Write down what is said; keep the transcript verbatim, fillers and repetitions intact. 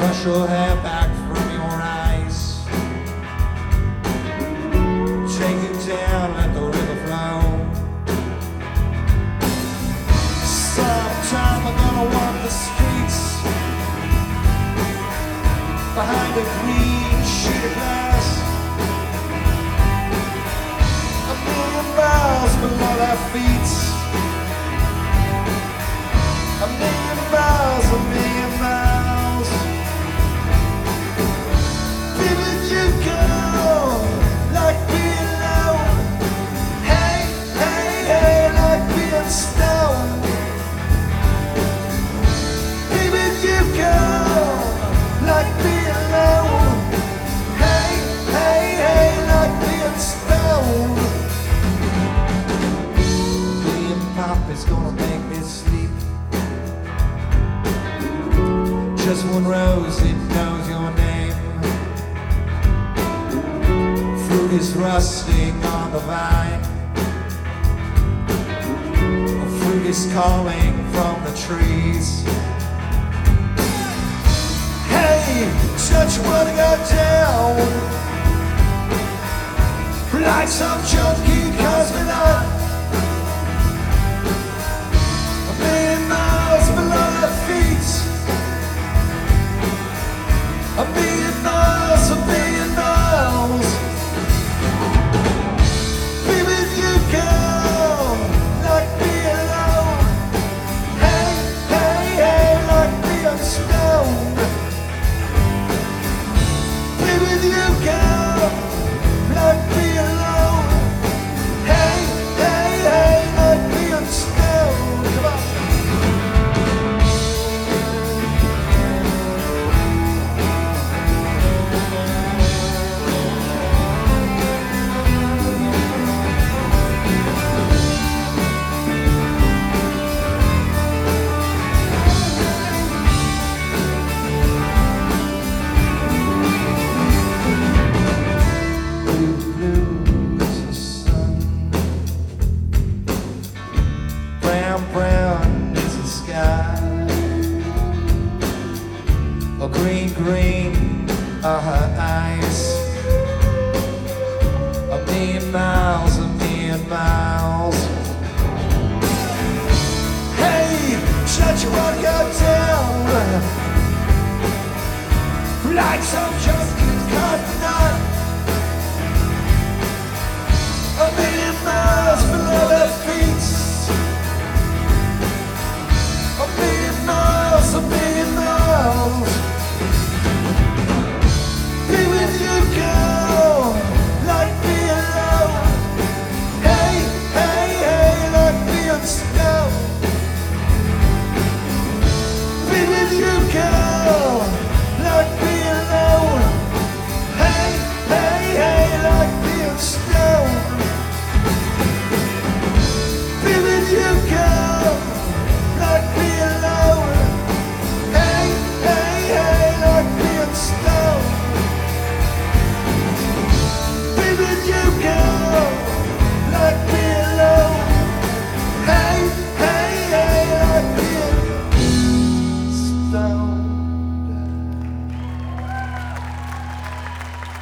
brush your hair back from your eyes. Take it down, let the river flow. Sometime I'm gonna walk the streets behind a green sheet of glass. A million miles below our feet. A million miles, a million miles. Baby, you go like being low. Hey, hey, hey, like being stoned. Baby, you go like being low. Hey, hey, hey, like being stoned. Being pop is gonna make me sleep. Just one rose, it knows your name. Fruit is rusting on the vine. Fruit is calling from the trees. Hey, don't you wanna go down like some junkie cosmonaut? A million miles below our feet. A million miles, a million miles. Baby, you go like being alone. Hey, hey, hey, like being stoned. Baby, you go like being alone. Hey, hey, hey, like being stoned. Come on. Brown is the sky. Oh, green, green are her eyes. A million miles, a million miles. Hey, shut you wanna go down like some